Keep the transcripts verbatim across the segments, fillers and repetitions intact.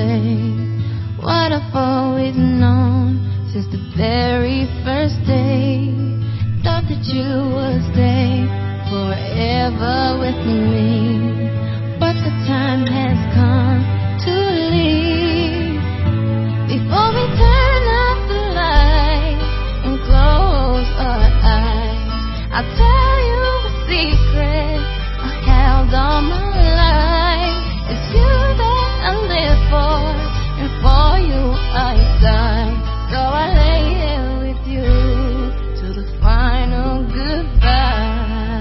say what I've always known since the very first day. Thought that you would stay forever with me, but the time has come to leave. Before we turn off the light and close our eyes, I'll tell you a secret I held all my life. It's you that I live for, and for you I die. So I lay here with you till the final goodbye.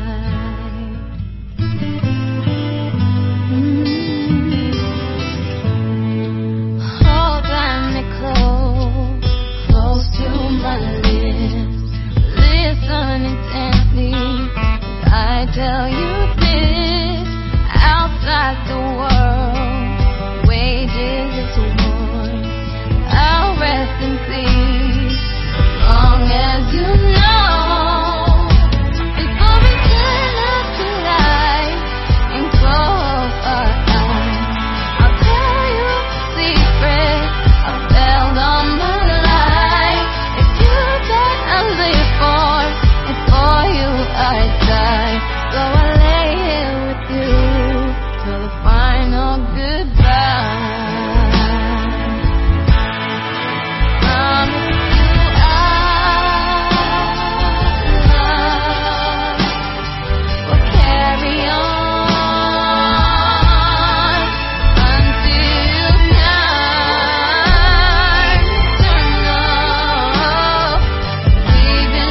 Mm-hmm. Holding me close, close to my lips. Listen intently as I tell you this. Outside the world wages its war. I'll rest in peace as long as you know. Before we turn up the light and close our eyes, I'll tell you a secret I've held all my life. It's you that I live for, and for you I die. So I lay here with you till the final goodbye. Promise you I will carry on until night eternal. We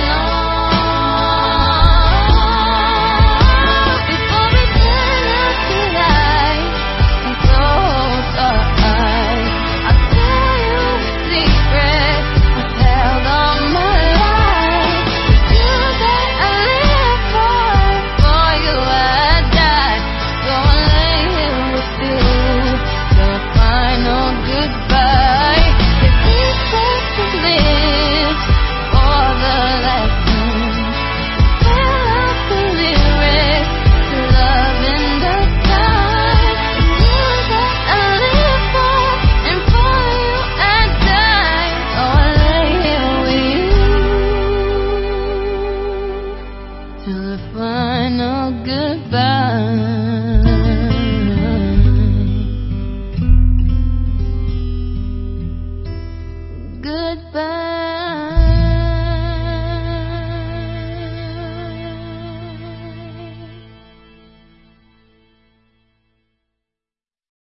belong. Before we turn up the light and close our eyes, I'll tell you a secret I've held all my life. It's you that I live for, for you I die. So I lay here with you till the final goodbye. If we set to live for the last time, fill up the lyrics to love in the time. It's you that I live for, and for you I die. So I lay here with you till the final goodbye. Goodbye.